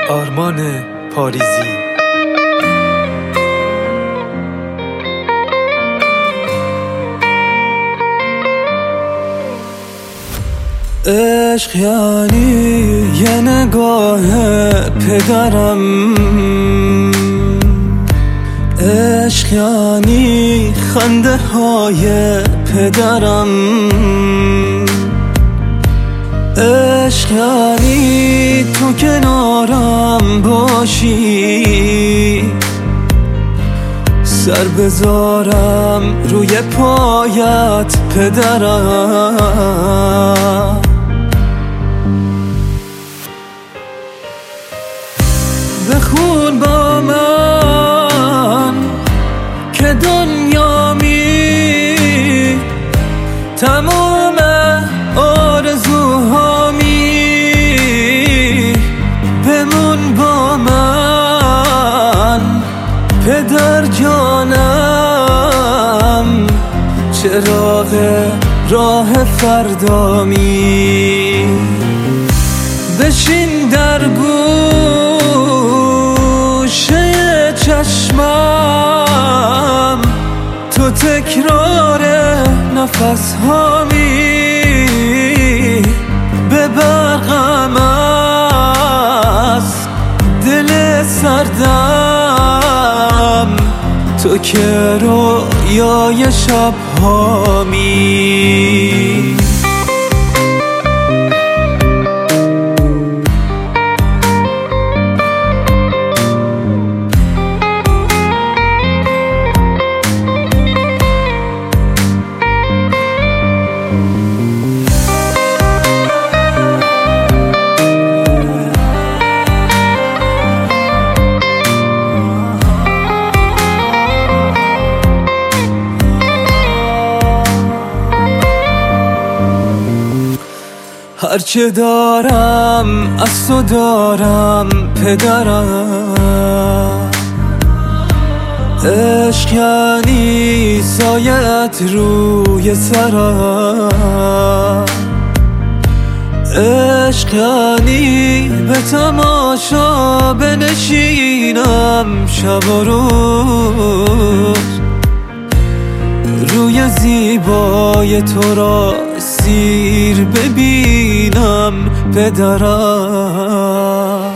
آرمان پاریزی. عشق یعنی یه نگاه پدرم، عشق یعنی خنده های پدرم، عشق یعنی تو کنارم باشی، سر بذارم روی پایت پدرم. بخون با من که دنیامی، تمام آرزوهامی، بمون با من پدر جانم، چراغ راه فردامی. بشین در گوشه چشمم، تو تکرار نفس هامی، به برقم از دل سردم، تو که رویای شب هامی. هرچه دارم از تو دارم پدرم، عشق یعنی سایت روی سرم، عشق یعنی به تماشا بنشینم شب و روز، روی زیبای تو را سیر ببینم پدرم.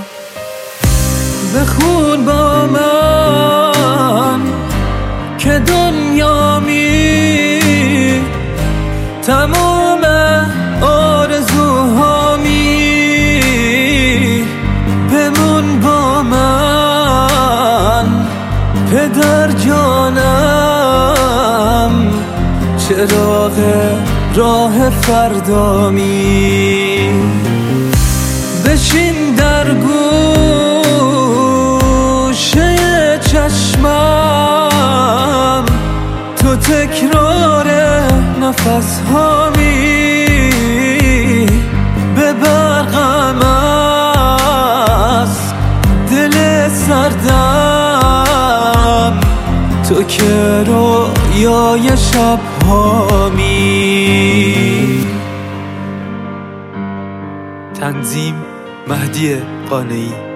بخون با من که دنیامی، تمام آرزوهامی، بمون با من پدر جانم، چراغ راه فردامی. بشین در گوشه چشمم، تو تکرار نفس هامی، به برقم از دل سردم، تو که رویای شب هامی. تنظیم مهدی قانعی.